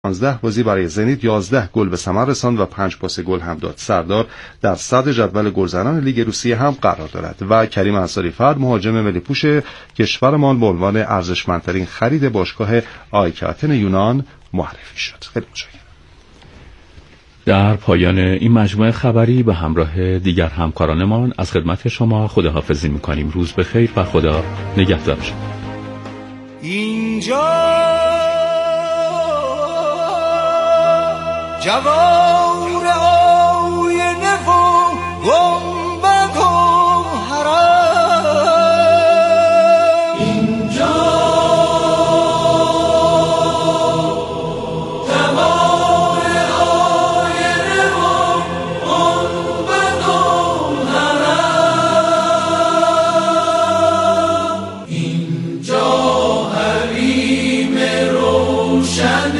15 بازی برای زنیت 11 گل به ثمر رساند و 5 پاس گل هم داد. سردار در صدر جدول گلزنان لیگ روسیه هم قرار دارد و کریم انصاری فرد مهاجم ملی پوش کشورمان به عنوان ارزشمندترین خرید باشگاه آیک آتن یونان معرفی شد. خیلی متشکرم. در پایان این مجموعه خبری به همراه دیگر همکارانمان از خدمت شما خداحافظی می‌کنیم. روز بخیر و خدا نگهدار شما. اینجا جوار آینه و گنبد و حرم، اینجا جوار آینه و گنبد و حرم، اینجا حریم روشن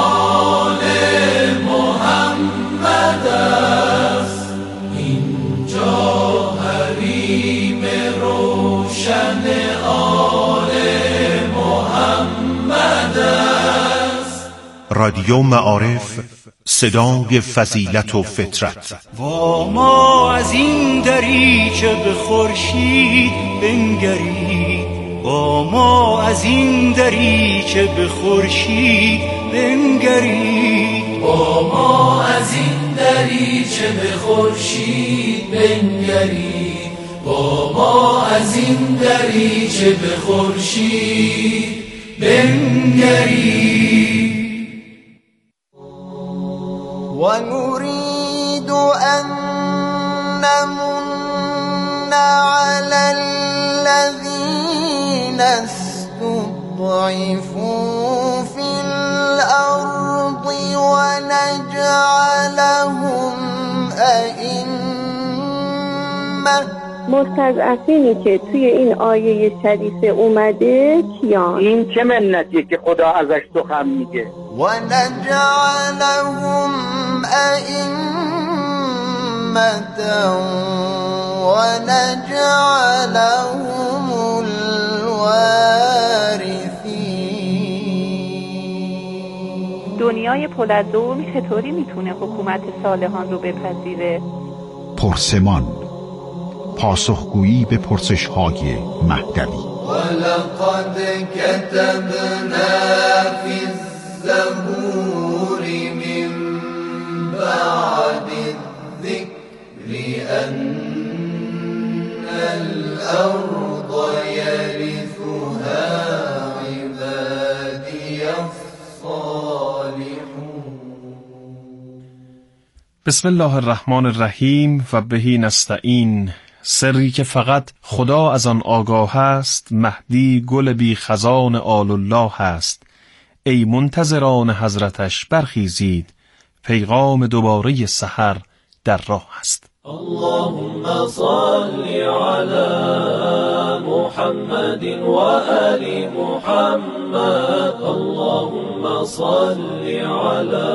رادیو معارف، صدای فضیلت و فطرت. و ما از این دریچه به خورشید بنگرید، و ما از این دریچه به خورشید بنگرید، و ما از این دریچه به خورشید بنگرید، و ما از این دریچه به خورشید بنگرید. ونريد أن نمن على الذين استضعفوا في الأرض ونجعلهم أئمة. مستضعفینی که توی این آیه شریفه اومده کیان؟ این چه منتیه که خدا ازش سخن میگه؟ ونجعلهم أئمة ونجعلهم الوارثين. دنیای پولادوم چطوری میتونه حکومت صالحان رو بپذیره؟ پرسمان، پاسخگویی به پرسش‌های مهدوی. ولقد كتبنا في الزبور من بعد الذكر أن الأرض يرثها عبادي الصالحون. بسم الله الرحمن الرحیم و بهی نستعین. سری که فقط خدا از آن آگاه است، مهدی گل بی خزان آل الله است. ای منتظران حضرتش برخیزید، پیغام دوباره سحر در راه است. اللهم صل على محمد و آل محمد، اللهم صل على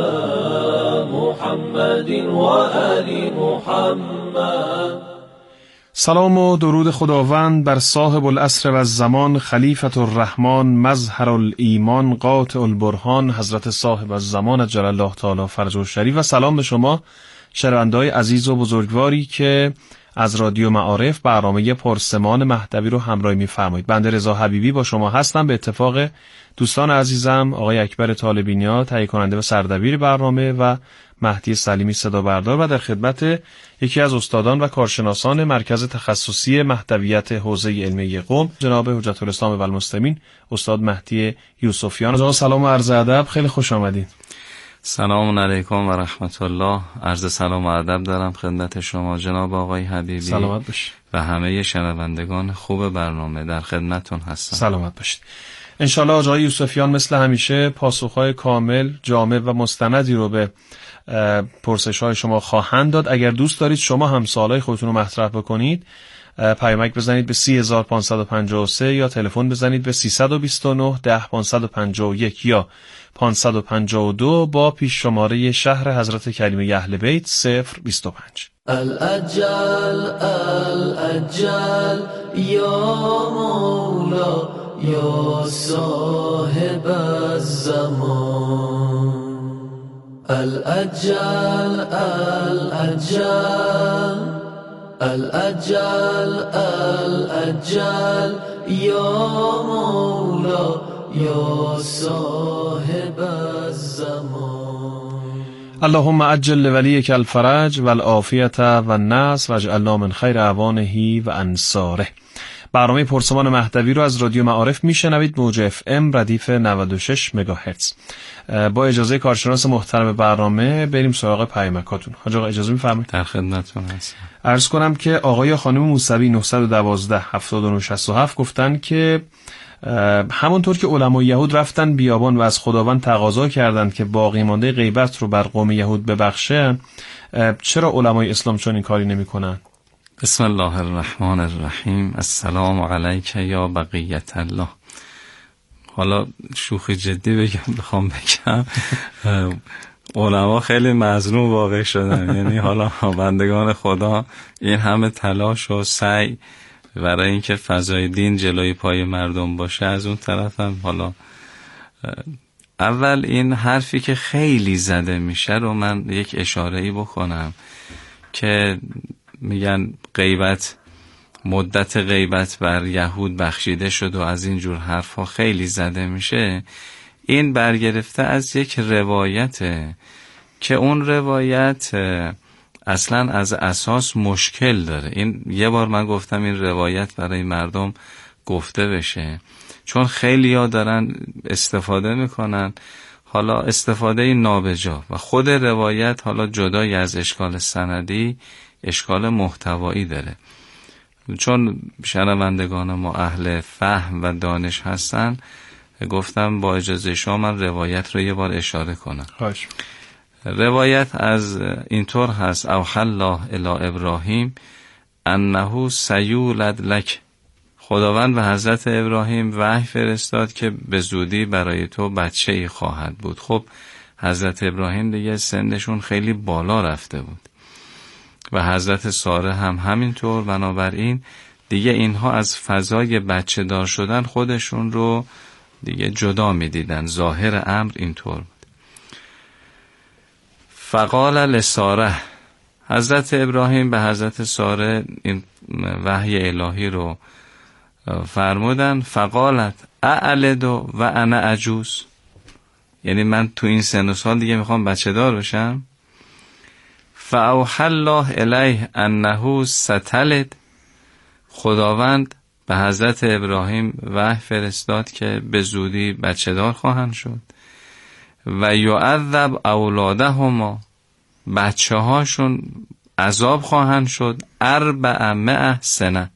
محمد و آل محمد. سلام و درود خداوند بر صاحب العصر و الزمان، خلیفة الرحمن، مظهر الایمان، قاطع البرهان، حضرت صاحب الزمان عجل الله تعالی فرجه الشریف. و سلام به شما شنونده‌های عزیز و بزرگواری که از رادیو معارف برنامه پرسمان مهدوی رو همراهی می‌فرمایید. بنده رضا حبیبی با شما هستم. به اتفاق دوستان عزیزم آقای اکبر طالبینیا تهیه کننده و سردبیر برنامه و مهدی سلیمی صدا بردار و در خدمت یکی از استادان و کارشناسان مرکز تخصصی مهدویت حوزه علمی قم جناب حجت الاسلام و المسلمین استاد مهدی یوسفیان. جناب سلام و عرض ادب، خیلی خوش آمدید. سلام علیکم و رحمت الله. عرض سلام و ادب دارم خدمت شما جناب آقای حبیبی. سلامت باشید. و همه شنوندگان خوب برنامه در خدمتتون هستم. سلامت باشید. انشالله آقای یوسفیان مثل همیشه پاسخهای کامل، جامع و مستندی رو به پرسش‌های شما خواهند داد. اگر دوست دارید شما هم سوالای خودتون رو مطرح بکنید، پیامک بزنید به 30553 یا تلفن بزنید به 329 10 551 یا 552 با پیش شماره شهر حضرت کریمه اهل بیت 025. الاجل الاجل یا مولا یا صاحب الزمان. الأجل الأجل الأجل الأجل يا مولا يا صاحب الزمان. اللهم عجل لولیک الفرج و العافیت و النصر و اجعلنا من خیر اعوانه و انصاره. برنامه پرسمان مهدوی رو از رادیو معارف میشنوید، موج اف ام ردیف 96 مگاهرتز. با اجازه کارشناس محترم برنامه بریم سراغ پیامکاتون. حاج آقا اجازه میفرمایید؟ در خدمتتون هستم. عرض کنم که آقای خانم موسوی 912 7967 گفتن که همونطور که علمای یهود رفتن بیابان و از خداوند تقاضا کردند که باقی مانده غیبت رو بر قوم یهود ببخشه، چرا علمای اسلام چون این کاری نمی‌کنن؟ بسم الله الرحمن الرحیم. السلام علیک یا بقیت الله. حالا شوخی جدی بخوام بگم علما خیلی مظلوم واقع شدن. یعنی حالا بندگان خدا این همه تلاش و سعی برای اینکه فضای دین جلوی پای مردم باشه، از اون طرف هم حالا اول این حرفی که خیلی زده میشه رو من یک اشاره‌ای بکنم که میگن غیبت، مدت غیبت بر یهود بخشیده شد و از این جور حرفا خیلی زده میشه. این برگرفته از یک روایته که اون روایت اصلا از اساس مشکل داره. این یه بار من گفتم این روایت برای مردم گفته بشه، چون خیلی ها دارن استفاده میکنن، حالا استفاده نابجا، و خود روایت حالا جدای از اشکال سندی اشکال محتوایی داره. چون شنوندگان ما اهل فهم و دانش هستن، گفتم با اجازه شما من روایت رو یه بار اشاره کنم. خواهش. روایت از اینطور هست: اوحی الله الی ابراهیم انه سیولد لک. خداوند به حضرت ابراهیم وحی فرستاد که به زودی برای تو بچه‌ای خواهد بود. خب حضرت ابراهیم دیگه سنشون خیلی بالا رفته بود و حضرت ساره هم همینطور، بنابراین دیگه اینها از فضای بچه دار شدن خودشون رو دیگه جدا می دیدن. ظاهر امر اینطور بود. فقال لساره، حضرت ابراهیم به حضرت ساره این وحی الهی رو فرمودن. فقالت اعلد و انا عجوز، یعنی من تو این سن و سال دیگه میخوام بچه دار بشم. فاوحی الله الیه انه ستلد، خداوند به حضرت ابراهیم وحی فرستاد که به زودی بچه دار خواهند شد. و یعذب اولادهما، بچه هاشون عذاب خواهند شد. 400 سنه،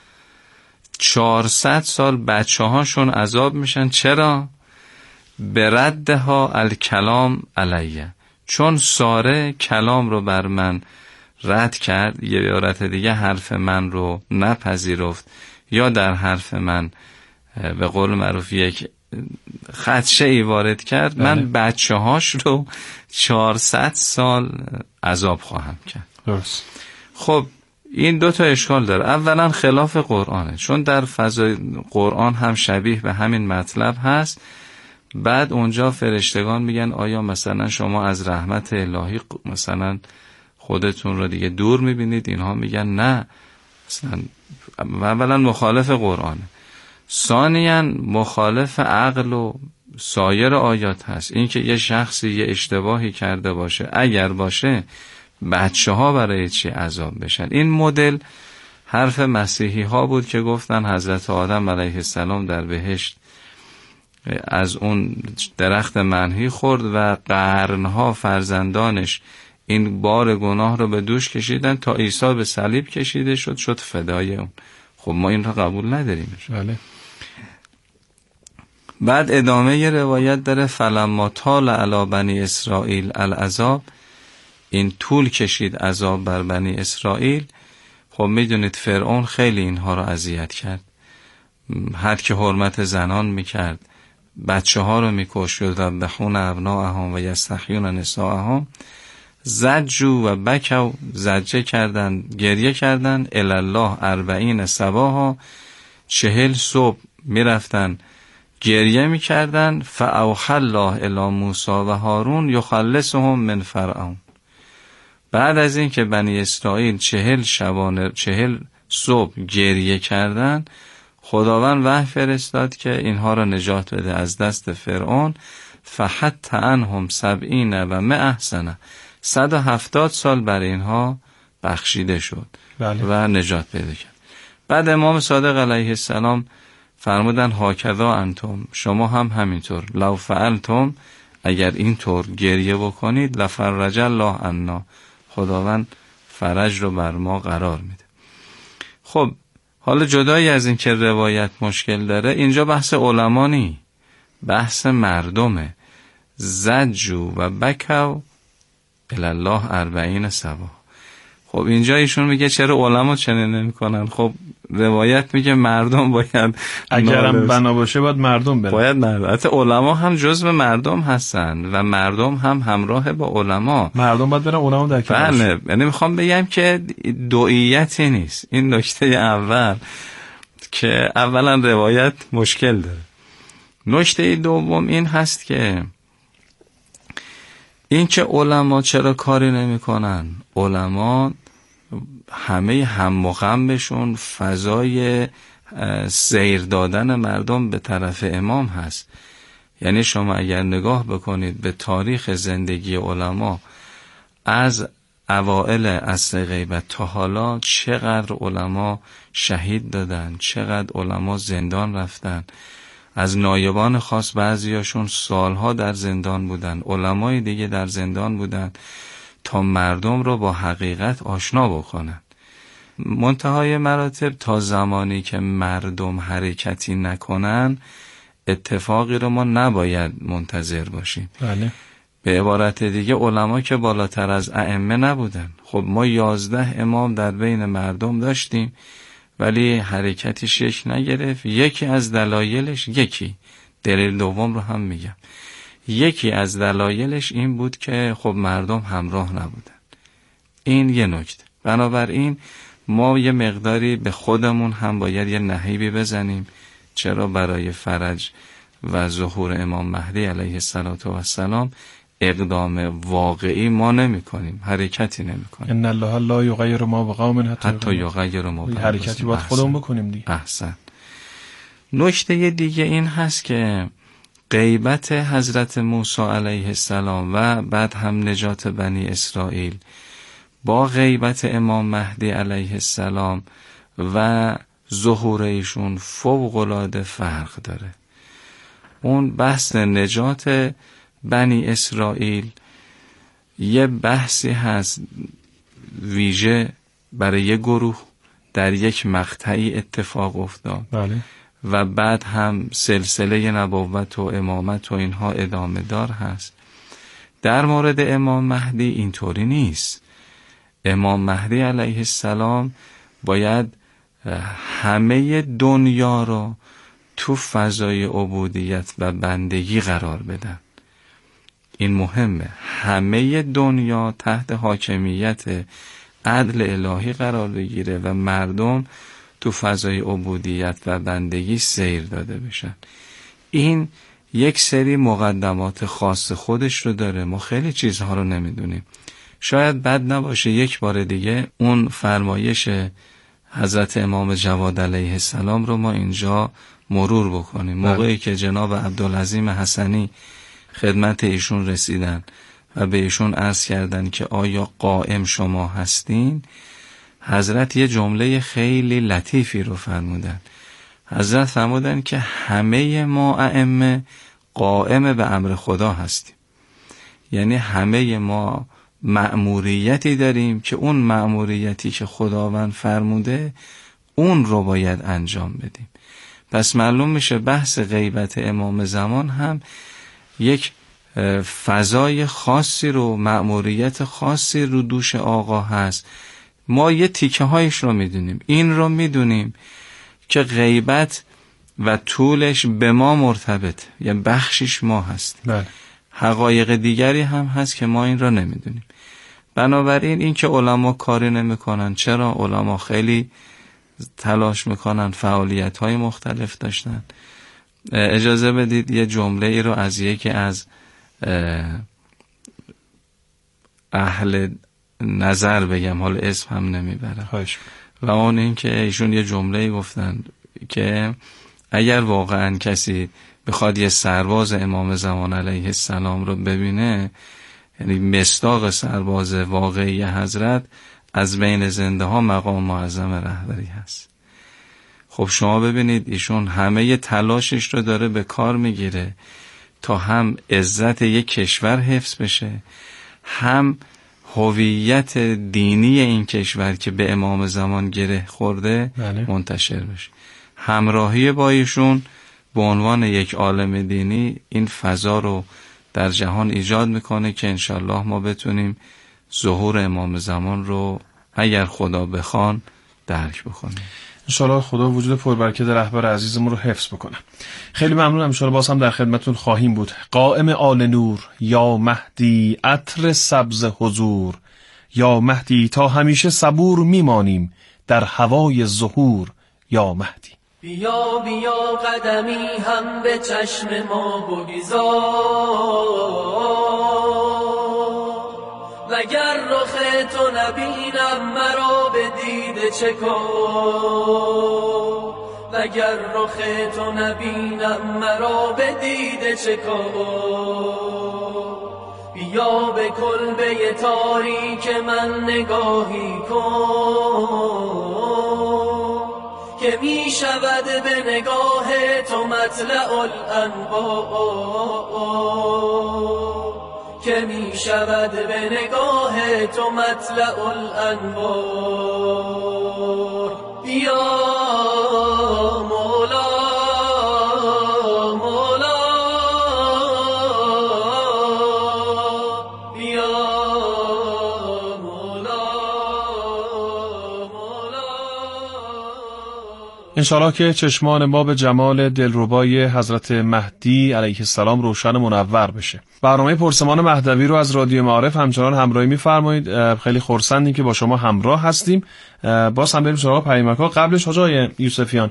400 سال بچه هاشون عذاب میشن. چرا؟ بردها الکلام علیه، چون ساره کلام رو بر من رد کرد، یه عبارت دیگه حرف من رو نپذیرفت، یا در حرف من به قول معروف یک خدشه‌ای وارد کرد. من بچه هاش رو 400 سال عذاب خواهم کرد. درست. خب این دو تا اشکال داره. اولا خلاف قرآنه، چون در فضای قرآن هم شبیه به همین مطلب هست. بعد اونجا فرشتگان میگن آیا مثلا شما از رحمت الهی مثلا خودتون رو دیگه دور میبینید؟ اینها میگن نه، مثلا اولا مخالف قرآنه، ثانیاً مخالف عقل و سایر آیات هست. این که یه شخصی یه اشتباهی کرده باشه، اگر باشه بچه ها برای چی عذاب بشن؟ این مدل حرف مسیحی ها بود که گفتن حضرت آدم علیه السلام در بهشت از اون درخت منحی خورد و قرنها فرزندانش این بار گناه رو به دوش کشیدن تا عیسی به صلیب کشیده شد فدای اون. خب ما این رو قبول نداریم. بله. بعد ادامه ی روایت داره: فلما طال علی بنی اسرائیل العذاب، این طول کشید عذاب بر بنی اسرائیل. خب میدونید فرعون خیلی اینها رو اذیت کرد، حد که حرمت زنان میکرد، بچه ها رو میکشت، و بخون ابناءهم و یستحیون نساءهم. زجوا و بکوا، زجه کردن، گریه کردن. الله 40 صباحا، 40 صبح میرفتن گریه میکردن. فاوحی الله الی موسی و هارون یخلصهم من فرعون. بعد از این که بنی اسرائیل 40 صبح گریه کردن، خداوند وحی فرستاد که اینها را نجات بده از دست فرعون. فحت عنهم 70 و 100 سنه، 170 سال برای اینها بخشیده شد. بله. و نجات پیدا کرد. بعد امام صادق علیه السلام فرمودن هاکذا انتم، شما هم همینطور، لو فعلتم، اگر اینطور گریه بکنید، لفرج الله عنا، خداوند فرج رو بر ما قرار میده. خب حالا جدایی از این که روایت مشکل داره، اینجا بحث علما نی، بحث مردمه. زجو و بکو الله 40 سبا. خب اینجا ایشون میگه چرا علما چنین نمیکنن؟ خب روایت میگه مردم باید، اگرم بنا باشه باید مردم برن، باید مردم. حتی علما هم جزو مردم هستن و مردم هم همراه با علما، مردم باید برن، علما در کنار. بله، یعنی میخوام بگم که دوئیتی نیست. این نکته اول که اولا روایت مشکل داره. نکته دوم این هست که این که علما چرا کاری نمی کنن؟ علما همه هم و غمشون فضای سیر دادن مردم به طرف امام هست. یعنی شما اگر نگاه بکنید به تاریخ زندگی علما از اوائل عصر غیبت تا حالا، چقدر علما شهید دادن، چقدر علما زندان رفتن. از نایبان خاص بعضیاشون سالها در زندان بودن، علمای دیگه در زندان بودن تا مردم رو با حقیقت آشنا بکنن. منتهای مراتب تا زمانی که مردم حرکتی نکنن، اتفاقی رو ما نباید منتظر باشیم. بله. به عبارت دیگه علما که بالاتر از ائمه نبودن. خب ما 11 امام در بین مردم داشتیم ولی حرکتی شکل نگرفت. یکی از دلایلش، دلیل دوم رو هم میگم، یکی از دلایلش این بود که خب مردم همراه نبودن. این یه نکته. بنابراین ما یه مقداری به خودمون هم باید یه نهیبی بزنیم. چرا برای فرج و ظهور امام مهدی علیه السلام اقدام واقعی ما نمی کنیم، حرکتی نمی کنیم؟ ان الله لا یغیر ما بقوم حتی یغیر ما بقوم. حرکتی باید خودمون بکنیم دیگه. احسن. نکته دیگه این هست که غیبت حضرت موسی علیه السلام و بعد هم نجات بنی اسرائیل با غیبت امام مهدی علیه السلام و ظهور ایشون فوق‌العاده فرق داره. اون بحث نجات بنی اسرائیل یه بحثی هست ویژه برای یک گروه در یک مقطعی اتفاق افتاد. بله. و بعد هم سلسله نبوت و امامت و اینها ادامه دار هست. در مورد امام مهدی اینطوری نیست. امام مهدی علیه السلام باید همه دنیا رو تو فضای عبودیت و بندگی قرار بدن. این مهمه، همه دنیا تحت حاکمیت عدل الهی قرار بگیره و مردم تو فضای عبودیت و بندگی سیر داده بشن. این یک سری مقدمات خاص خودش رو داره. ما خیلی چیزها رو نمیدونیم. شاید بد نباشه یک بار دیگه اون فرمایش حضرت امام جواد علیه السلام رو ما اینجا مرور بکنیم. موقعی که جناب عبدالعظیم حسنی خدمت ایشون رسیدن و به ایشون عرض کردن که آیا قائم شما هستین، حضرت یه جمله خیلی لطیفی رو فرمودن. حضرت فرمودن که همه ما ائمه قائم به امر خدا هستیم. یعنی همه ما مأموریتی داریم که اون مأموریتی که خداوند فرموده اون رو باید انجام بدیم. پس معلوم میشه بحث غیبت امام زمان هم یک فضای خاصی رو، مأموریت خاصی رو دوش آقا هست. ما یه تیکه هایش رو میدونیم. این رو میدونیم که غیبت و طولش به ما مرتبط، یه بخشیش ما هست. بله. حقایق دیگری هم هست که ما این رو نمیدونیم. بنابراین این که علما کاری نمیکنن، چرا؟ علما خیلی تلاش میکنن، فعالیت های مختلف داشتن. اجازه بدید یه جمله ای رو از یکی از اهل نظر بگم، حال اسم هم نمیبرم، و اون این که ایشون یه جمله گفتن که اگر واقعا کسی بخواد یه سرباز امام زمان علیه السلام رو ببینه، یعنی مصداق سرباز واقعی حضرت، از بین زنده ها مقام معظم رهبری هست. خب شما ببینید ایشون همه تلاشش رو داره به کار میگیره تا هم عزت یک کشور حفظ بشه، هم هویت دینی این کشور که به امام زمان گره خورده منتشر بشه. همراهی با ایشون به عنوان یک عالم دینی این فضا رو در جهان ایجاد میکنه که انشالله ما بتونیم ظهور امام زمان رو اگر خدا بخوان درک بکنیم. انشالله خدا وجود پربرکت رهبر عزیزمون رو حفظ بکنه. خیلی ممنونم. انشالله باز هم در خدمتتون خواهیم بود. قائم آل نور یا مهدی عطر سبز حضور، یا مهدی تا همیشه صبور میمانیم در هوای ظهور، یا مهدی. بیا بیا قدمی هم به چشم ما بگذار، وگر رخ تو نبینم مرا به دیده چکار، وگر رخ تو نبینم مرا به دیده چکار. بیا به کلبه تاریک من نگاهی کن، که می شود به نگاه تو مطلع الانوار، که می شود به نگاه تو مطلع الانوار. یا مولا مولا، یا مولا مولا. انشاءالله که چشمان ما به جمال دلربای حضرت مهدی علیه السلام روشن و منور بشه. برنامه پرسمان مهدوی رو از رادیو معارف همچنان همراهی می‌فرمایید. خیلی خرسندیم که با شما همراه هستیم. باز هم بریم سراغ پیامک‌ها. قبلش حاجی یوسفیان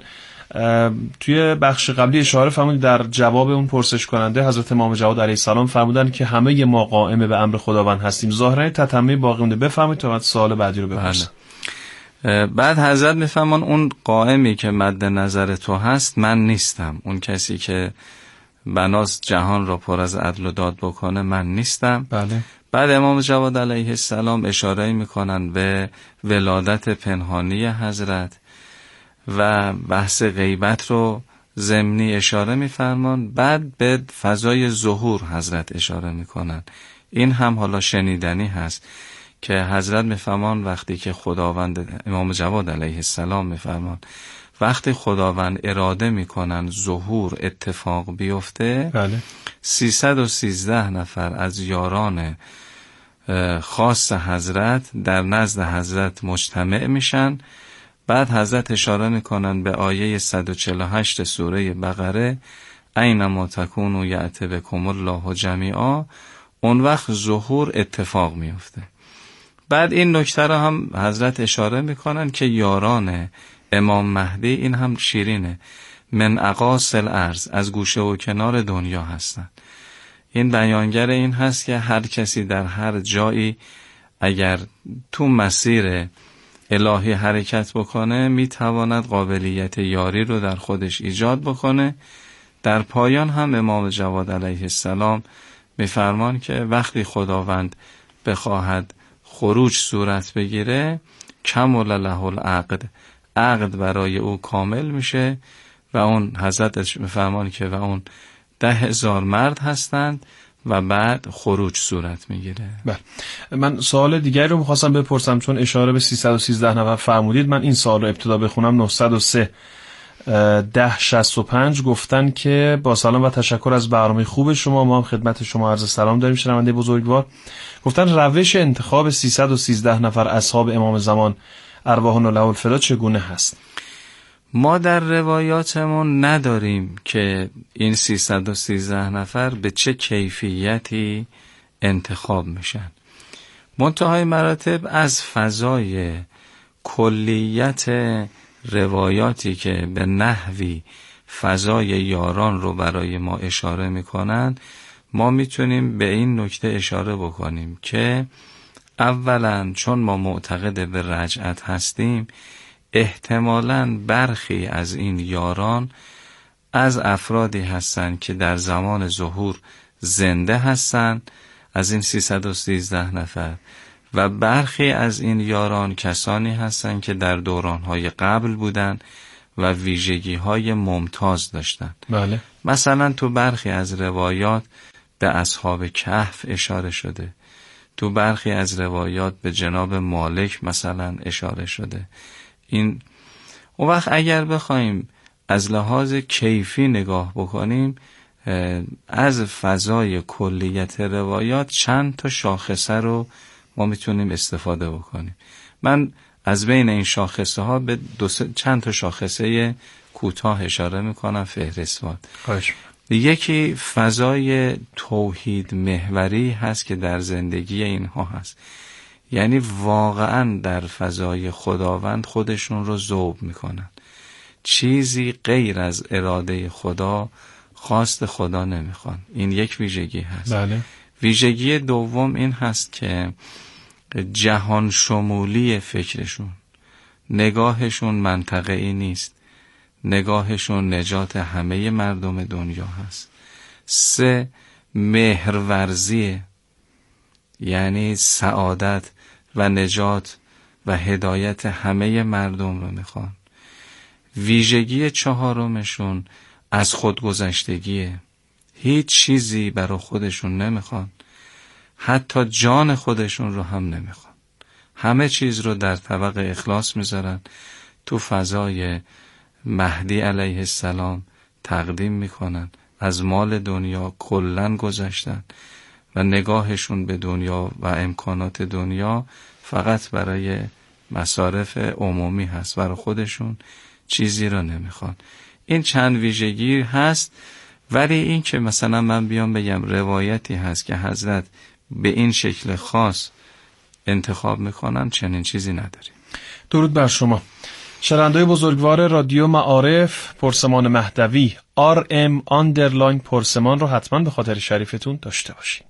توی بخش قبلی اشاره فرمودید در جواب اون پرسش کننده حضرت امام جواد علیه السلام فرمودن که همه ما قائم به امر خداوند هستیم. ظاهرا تتمه باقی مونده، بفرمایید تا بعد سوال بعدی رو بپرسم. بعد حضرت میفهمن اون قائمی که مد نظر تو هست من نیستم، اون کسی که بناس جهان را پر از عدل و داد بکنه من نیستم. بله. بعد امام جواد علیه السلام اشاره میکنن به ولادت پنهانی حضرت و بحث غیبت رو ضمنی اشاره میفرمان. بعد به فضای ظهور حضرت اشاره میکنن. این هم حالا شنیدنی هست که حضرت میفرمان وقتی که خداوند، امام جواد علیه السلام میفرمان وقتی خداوند اراده میکنن ظهور اتفاق بیفته، بله. 313 نفر از یاران خاص حضرت در نزد حضرت مجتمع میشن. بعد حضرت اشاره میکنن به آیه 148 سوره بقره، اینما تکونوا یأتی بکم الله جمیعا. اون وقت ظهور اتفاق میفته. بعد این نکته رو هم حضرت اشاره میکنن که یاران امام مهدی، این هم شیرینه، من اقاصی الارض، از گوشه و کنار دنیا هستن. این بیانگر این هست که هر کسی در هر جایی اگر تو مسیر الهی حرکت بکنه میتواند قابلیت یاری رو در خودش ایجاد بکنه. در پایان هم امام جواد علیه السلام میفرمان که وقتی خداوند بخواهد خروج صورت بگیره، کمل له العقد، عقد برای او کامل میشه و اون حضرت میفرمان که و اون 10,000 مرد هستند و بعد خروج صورت میگیره. بله. من سوال دیگری رو میخواستم بپرسم، چون اشاره به 313 نفر فرمودید. من این سوال رو ابتدا بخونم. 903 1065 گفتن که با سلام و تشکر از برنامه خوب شما، ما هم خدمت شما عرض سلام داریم شنونده بزرگوار. گفتن روش انتخاب 313 نفر اصحاب امام زمان ارواحنا له الفدا چگونه هست؟ ما در روایاتمون نداریم که این 313 نفر به چه کیفیتی انتخاب میشن. منتهای مراتب از فضای کلیت روایاتی که به نحوی فضای یاران رو برای ما اشاره میکنن، ما میتونیم به این نکته اشاره بکنیم که اولا چون ما معتقد به رجعت هستیم، احتمالاً برخی از این یاران از افرادی هستند که در زمان ظهور زنده هستند، از این 313 نفر، و برخی از این یاران کسانی هستند که در دورانهای قبل بودند و ویژگی‌های ممتاز داشتند. بله. مثلا تو برخی از روایات به اصحاب کهف اشاره شده، تو برخی از روایات به جناب مالک مثلا اشاره شده. این اون وقت اگر بخوایم از لحاظ کیفی نگاه بکنیم، از فضای کلیت روایات چند تا شاخصه رو ما میتونیم استفاده بکنیم. من از بین این شاخصه ها به چند تا شاخصه کوتاه اشاره میکنم فهرستوار. یکی فضای توحید محوری هست که در زندگی اینها هست، یعنی واقعا در فضای خداوند خودشون رو ذوب میکنن، چیزی غیر از اراده خدا، خواست خدا نمیخوان. این یک ویژگی هست. بله. ویژگی دوم این هست که جهان شمولی فکرشون، نگاهشون منطقه‌ای نیست، نگاهشون نجات همه مردم دنیا هست. 3 مهرورزی، یعنی سعادت و نجات و هدایت همه مردم رو میخوان. ویژگی 4مشون از خودگذشتگیه، هیچ چیزی برای خودشون نمیخوان، حتی جان خودشون رو هم نمیخوان، همه چیز رو در طبق اخلاص میذارن، تو فضای مهدی علیه السلام تقدیم میکنن، از مال دنیا کلن گذشتن و نگاهشون به دنیا و امکانات دنیا فقط برای مصارف عمومی هست، برای خودشون چیزی رو نمیخوان. این چند ویژگی هست، ولی این که مثلا من بیام بگم روایتی هست که حضرت به این شکل خاص انتخاب میکنن، چنین چیزی نداریم. درود بر شما. شنونده‌های بزرگوار رادیو معارف، پرسمان مهدوی RM_ پرسمان رو حتما به خاطر شریفتون داشته باشین.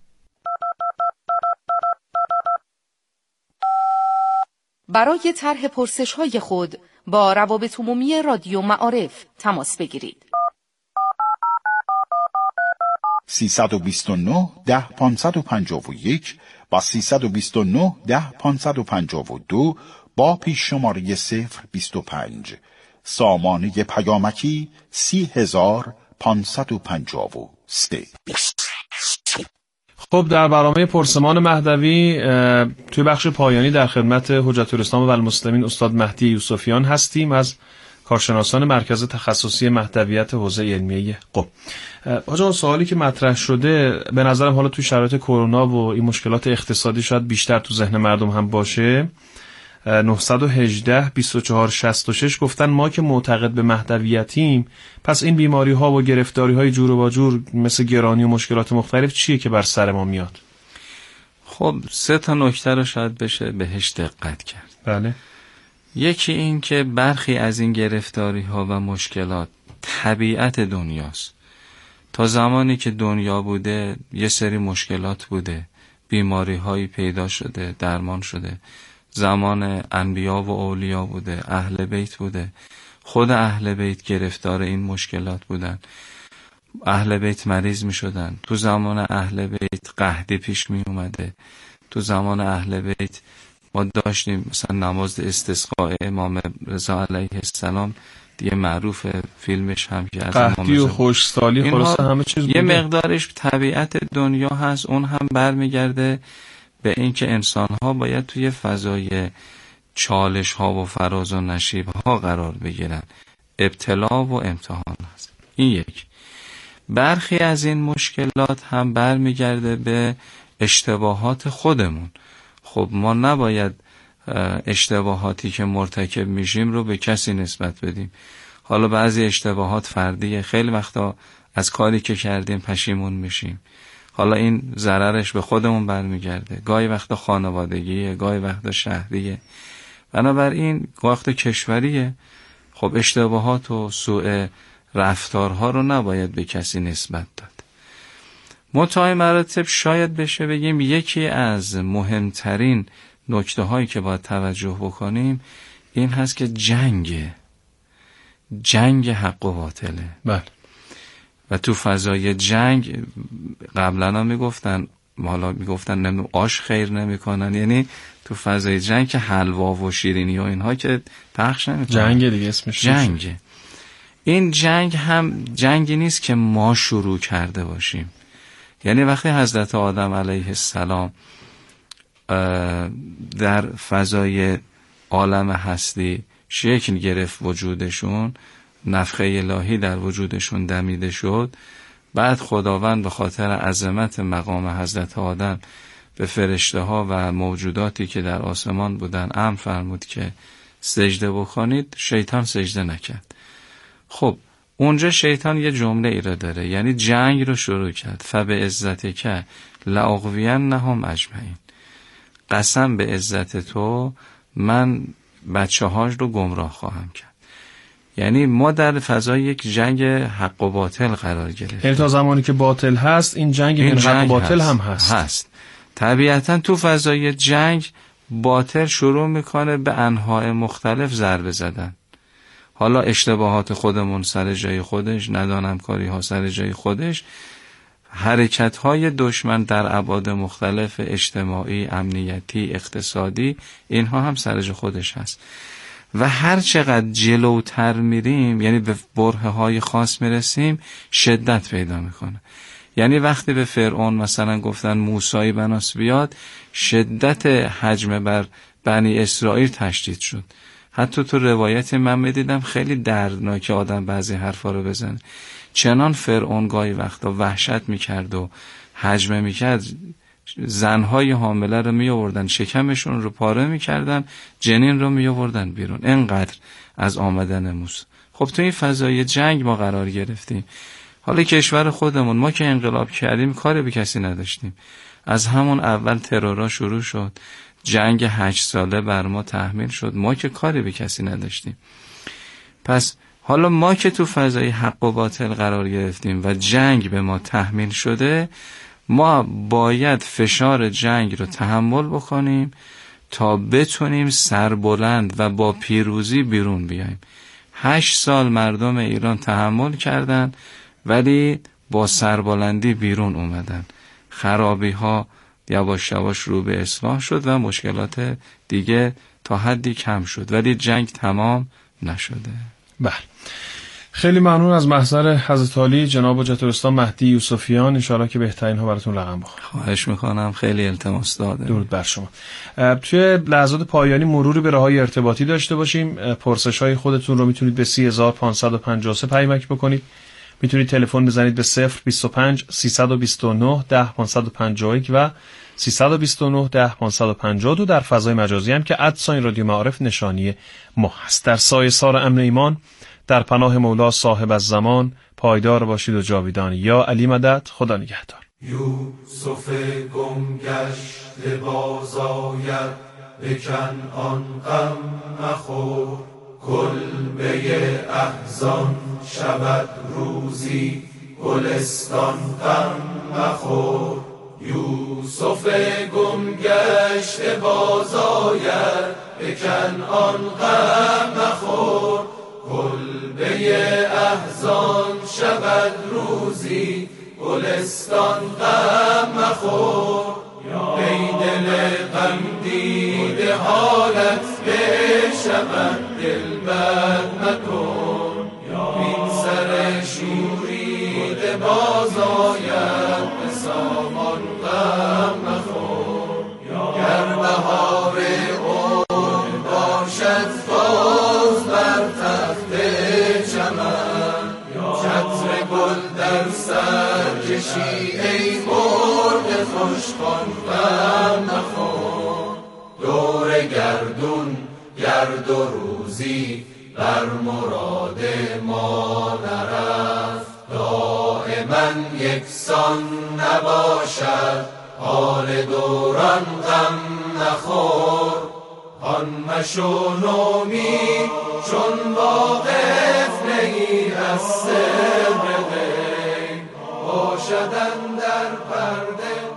برای طرح پرسش‌های خود با روابط عمومی رادیو معارف تماس بگیرید. 329 10 551 و 329 10 552 با پیش شماره 025. سامانه پیامکی 30553. خب در برنامه پرسمان مهدوی توی بخش پایانی در خدمت حجت الاسلام و المسلمین استاد مهدی یوسفیان هستیم از کارشناسان مرکز تخصصی مهدویت حوزه علمیه قم. آقا سوالی که مطرح شده به نظرم حالا توی شرایط کرونا و این مشکلات اقتصادی شاید بیشتر تو ذهن مردم هم باشه. 918 24 66 گفتن ما که معتقد به مهدویتیم، پس این بیماری ها و گرفتاری های جور و جور مثل گرانی و مشکلات مختلف چیه که بر سر ما میاد؟ خب 3 تا نکته رو شاید بشه بهش دقت کرد. بله. یکی این که برخی از این گرفتاری ها و مشکلات طبیعت دنیاست. تا زمانی که دنیا بوده یه سری مشکلات بوده، بیماری هایی پیدا شده، درمان شده. زمان انبیا و اولیا بوده، اهل بیت بوده، خود اهل بیت گرفتار این مشکلات بودن، اهل بیت مریض می شدن. تو زمان اهل بیت قحطی پیش می اومده. تو زمان اهل بیت ما داشتیم مثلا نماز استسقاء امام رضا علیه السلام، دیگه معروف فیلمش هم که از قحطی و خشکسالی خلاصه همه چیز بوده. یه مقدارش طبیعت دنیا هست، اون هم برمیگرده به اینکه انسان‌ها باید توی فضای چالش‌ها و فراز و نشیب‌ها قرار بگیرن. ابتلا و امتحان هست. این یک. برخی از این مشکلات هم برمیگرده به اشتباهات خودمون. خب ما نباید اشتباهاتی که مرتکب میشیم رو به کسی نسبت بدیم. حالا بعضی اشتباهات فردیه، خیلی وقتا از کاری که کردیم پشیمون میشیم. حالا این ضررش به خودمون برمیگرده. گاهی وقتا خانوادگیه، گاهی وقتا شهریه، بنابراین گاهی وقتا کشوریه. خب اشتباهات و سوء رفتارها رو نباید به کسی نسبت داد. منتهای مراتب شاید بشه بگیم یکی از مهمترین نکته هایی که باید توجه بکنیم این هست که جنگ حق و باطله. بله. و تو فضای جنگ قبلا میگفتن، حالا میگفتن آش خیر نمیکنن، یعنی تو فضای جنگ که حلوا و شیرینی و اینها که پخش نمیکنن، جنگ دیگه اسمش جنگ. این جنگ هم جنگی نیست که ما شروع کرده باشیم. یعنی وقتی حضرت آدم علیه السلام در فضای عالم هستی شکل گرفت وجودشون، نفخه الهی در وجودشون دمیده شد، بعد خداوند به خاطر عظمت مقام حضرت آدم به فرشته ها و موجوداتی که در آسمان بودن امر فرمود که سجده بکنید. شیطان سجده نکرد. خب اونجا شیطان یه جمله ای را داره، یعنی جنگ رو شروع کرد. فبعزتک لاغوینهم اجمعین، قسم به عزت تو من بچه هاش رو گمراه خواهم کرد. یعنی ما در فضای یک جنگ حق و باطل قرار گرفتیم. یعنی تا زمانی که باطل هست این جنگ بین حق و باطل هم هست. طبیعتا تو فضای جنگ باطل شروع میکنه به انواع مختلف ضربه زدن. حالا اشتباهات خودمون سر جای خودش، ندانم کاری ها سر جای خودش، حرکت های دشمن در ابعاد مختلف اجتماعی، امنیتی، اقتصادی، اینها هم سر جای خودش هست. و هر چقدر جلوتر میریم، یعنی به برهه های خاص میرسیم، شدت پیدا میکنه. یعنی وقتی به فرعون مثلا گفتن موسی بناس بیاد، شدت حجم بر بنی اسرائیل تشدید شد. حتی تو روایت من میدیدم خیلی دردناکه آدم بعضی حرفا رو بزنه. چنان فرعون گاهی وقتا وحشت میکرد و حجمه میکرد، زنهای حامله رو می آوردن، شکمشون رو پاره میکردن، جنین رو می آوردن بیرون. اینقدر از آمدن موسی. خب تو این فضای جنگ ما قرار گرفتیم. حالا کشور خودمون، ما که انقلاب کردیم کاری به کسی نداشتیم. از همون اول ترورا شروع شد، جنگ 8 ساله بر ما تحمیل شد، ما که کاری به کسی نداشتیم. پس حالا ما که تو فضای حق و باطل قرار گرفتیم و جنگ به ما تحمیل شده، ما باید فشار جنگ رو تحمل بکنیم تا بتونیم سربلند و با پیروزی بیرون بیاییم. 8 سال مردم ایران تحمل کردن ولی با سربلندی بیرون اومدن. خرابی ها یواش یواش رو به اصلاح شد و مشکلات دیگه تا حدی کم شد، ولی جنگ تمام نشده. بله، خیلی ممنون از محضر حضرت عالی جناب حجت الاسلام مهدی یوسفیان. انشاءالله که بهترین ها براتون رقم بخوره. خواهش میکنم، خیلی التماس دادم. درود بر شما. توی لحظات پایانی مروری به راههای ارتباطی داشته باشیم. پرسش های خودتون رو میتونید به 30553 پیامک بکنید. میتونید تلفن بزنید به 025 329 10551 و 329 10552. در فضای مجازی هم که @رادیو معارف نشانی ما هست. در سایه سار امن ایمان، در پناه مولا صاحب الزمان، پایدار باشید و جاویدان. یا علی مدد. خدا نگهدار. یوسف گم گشته باز آید، به کنعان غم مخور. کلبه احزان شود روزی، گلستان غم مخور. یوسف گم گشته باز آید، به کنعان غم مخور. کلبه احزان شود روزی، گلستان غم مخور. ای دل غم دیده حالت بشود، دلبر مکن. این سر شوریده باز آید، به سامان غم مخور. گر بهار عمر باشد باز بر تخت چمن، چتر گل در سر کشی ای مرغ خوشخوان غم مخور. دور گردون گرد و روزی بر مراد ما نرفت، دائما یکسان نباشد، حال دوران غم نخور. آن جان مشو نومید چون واقف نهی از سر غیب باشدن در پرده